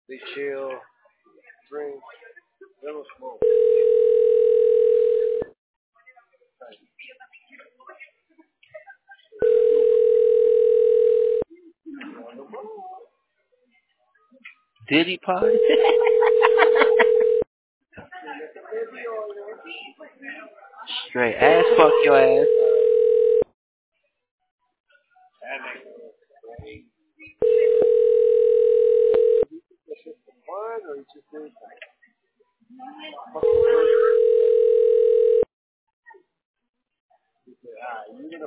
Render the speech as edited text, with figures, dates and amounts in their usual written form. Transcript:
They chill, drink, little smoke. Diddy Pod? Straight ass fuck your ass. Fun or you just think, you gonna